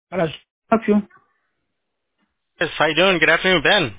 Hello, help you? Yes, how you doing? Good afternoon, Ben.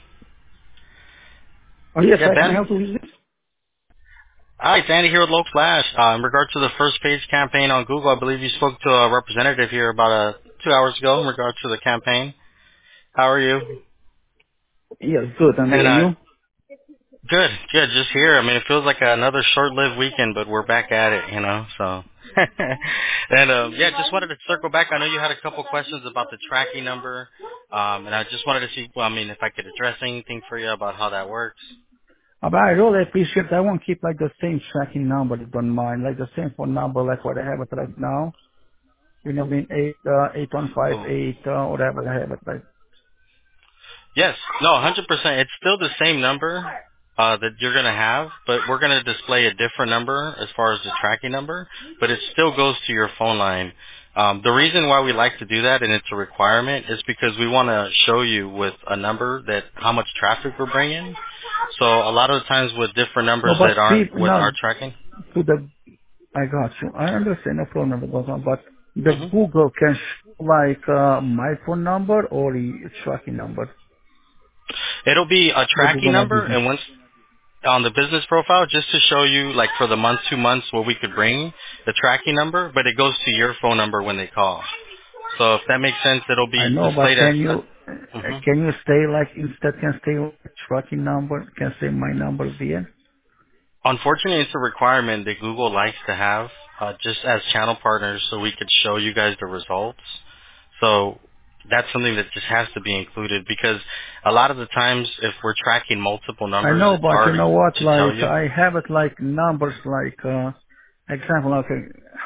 Oh, yes, Yeah, I can Ben. help you with this. Hi, it's Andy here with Local Flash. In regard to the first page campaign on Google, I believe you spoke to a representative here about 2 hours ago in regard to the campaign. How are you? Yes, good. And And you? good, good. Just here. I mean, it feels like another short-lived weekend, but we're back at it, you know. So, and yeah, just wanted to circle back. I know you had a couple questions about the tracking number, and I just wanted to see, well, I mean, if I could address anything for you about how that works. But I really appreciate I won't keep like the same tracking number, if you don't mind, like the same phone number like what I have it right now. You know, being 8158, whatever I have it like. Yes. No, 100%. It's still the same number that you're going to have, but we're going to display a different number as far as the tracking number, but it still goes to your phone line. The reason why we like to do that, and it's a requirement, is because we want to show you with a number that how much traffic we're bringing. So a lot of the times with different No, numbers that but aren't people, with no, our tracking. to the, I got you. I understand no problem with that one, but the hmm Google can like my phone number or the tracking number, It'll be a the tracking Google My number, Business. and once on the business profile just to show you like for the month 2 months what we could bring the tracking number, but it goes to your phone number when they call. So if that makes sense, it'll I be know, but displayed as mhm. can you stay like instead can stay tracking number, can say my number there? Unfortunately, it's a requirement that Google likes to have just as channel partners so we could show you guys the results. So that's something that just has to be included because a lot of the times if we're tracking multiple I numbers, know, it's but you hard know what, to tell like you. I have it like numbers like, example, okay,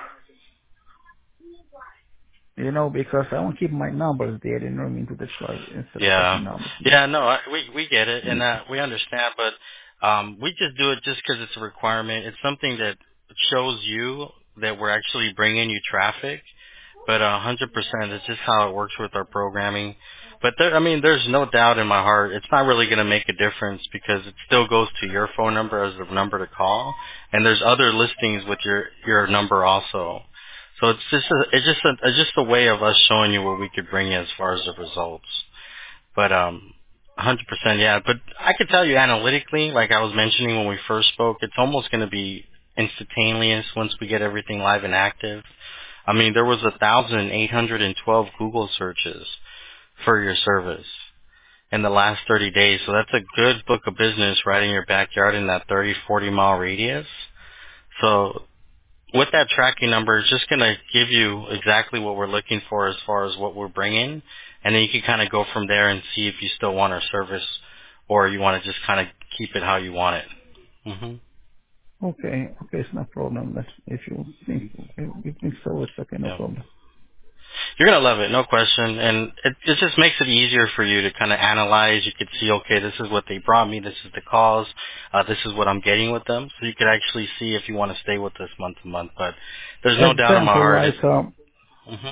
you know, because I won't keep my numbers there, you know what I mean, to the track instead of Yeah, tracking numbers. yeah, no, we get it, and Mm. we understand, but we just do it just because it's a requirement. It's something that shows you that we're actually bringing you traffic, but 100%, it's just how it works with our programming. But there, I mean, there's no doubt in my heart, it's not really going to make a difference because it still goes to your phone number as the number to call, and there's other listings with your number also. So it's just a way of us showing you what we could bring you as far as the results. But 100%, yeah. But I could tell you analytically, like I was mentioning when we first spoke, it's almost going to be instantaneous once we get everything live and active. I mean, there was 1,812 Google searches for your service in the last 30 days. So that's a good book of business right in your backyard in that 30, 40-mile radius. So with that tracking number, it's just going to give you exactly what we're looking for as far as what we're bringing, and then you can kind of go from there and see if you still want our service or you want to just kind of keep it how you want it. Okay, okay, it's no problem. That's, if you think so, it's okay, no Yeah. problem. You're going to love it, no question, and it just makes it easier for you to kind of analyze. You could see, okay, this is what they brought me, this is the cause, this is what I'm getting with them, so you could actually see if you want to stay with us month to month, but there's no doubt in my Example, heart. like, Mhm.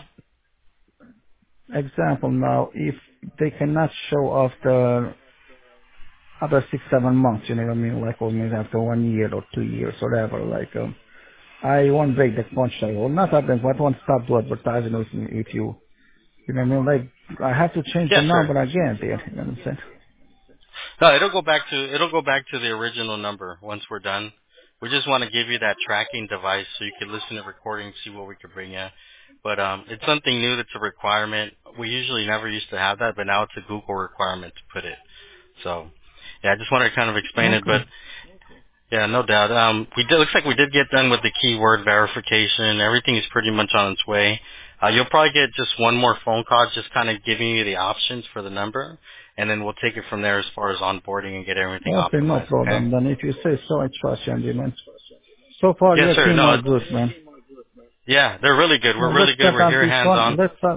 example now, if they cannot show after other 6, 7 months, you know what I mean? Like, or maybe after 1 year or 2 years, whatever. Like, I won't break the contract, or not that, but I won't stop to advertising if you know what I mean? Like, I have to change the Yes, sir. number again there, you know what I'm saying? No, it'll go back to the original number once we're done. We just want to give you that tracking device so you can listen to recordings, see what we could bring you. But it's something new that's a requirement. We usually never used to have that, but now it's a Google requirement to put it. So, yeah, I just wanted to kind of explain it, but Okay. yeah, no doubt. Looks like we did get done with the keyword verification. Everything is pretty much on its way. You'll probably get just one more phone call, just kind of giving you the options for the number, and then we'll take it from there as far as onboarding and get everything Okay, no optimized. Okay? problem. Then if you say so, I trust you, Andy, man. So far, Yes, your sir. team No, are good, man. yeah, they're really good. We're Let's really good. set We're up here this hands one. on.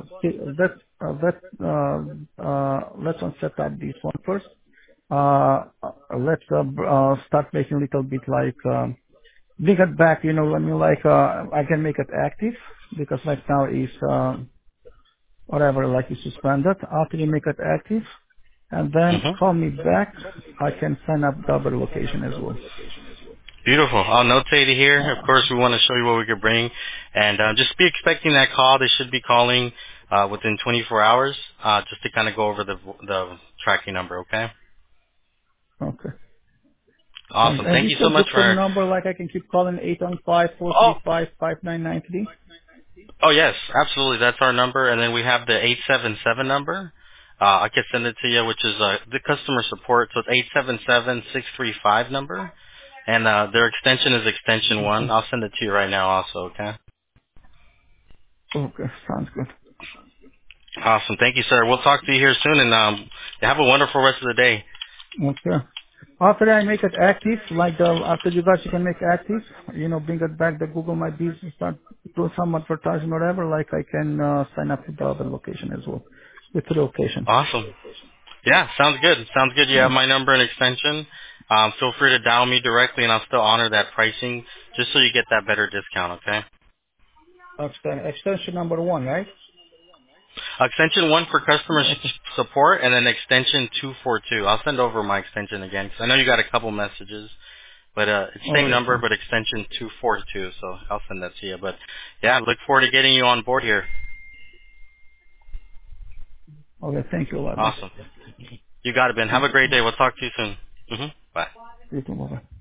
Let's set up this one first. Let's start making a little bit like bring it back. You know, I mean, like I can make it active because right now is whatever, like is suspended. After you make it active, and then hmm call me back, I can sign up double location as well. Beautiful. I'll notate it here. Of Uh, course, we want to show you what we could bring, and just be expecting that call. They should be calling. within 24 hours, just to kind of go over the tracking number. Okay. Okay. Thanks. Awesome. And Thank this you is so a much good phone for. number, like I can keep calling 815 Oh, 5993. oh yes, absolutely. That's our number, and then we have the 877 number. I can send it to you, which is the customer support. So it's 877-635 number, and their extension is extension one. Okay. I'll send it to you right now, also. Okay. Okay. Sounds good. Awesome. Thank you, sir. We'll talk to you here soon, and have a wonderful rest of the day. Okay. After I make it active, like after you guys you can make active, bring it back the Google My Business, start do some advertising or whatever, like I can sign up with the other location as well, with the location. Awesome. Yeah, sounds good. Sounds good. You have Oh, my number and extension. Feel free to dial me directly, and I'll still honor that pricing just so you get that better discount, okay? extension number 1, right? Extension 1 for customer Okay. support, and then extension 242. I'll send over my extension again, because I know you got a couple messages, but it's same Okay, number, fine. but extension 242, so I'll send that to you. But, yeah, look forward to getting you on board here. Okay, thank you a lot, man. Awesome. You got it, Ben. Have a great day. We'll talk to you soon. Bye. You too, bye-bye.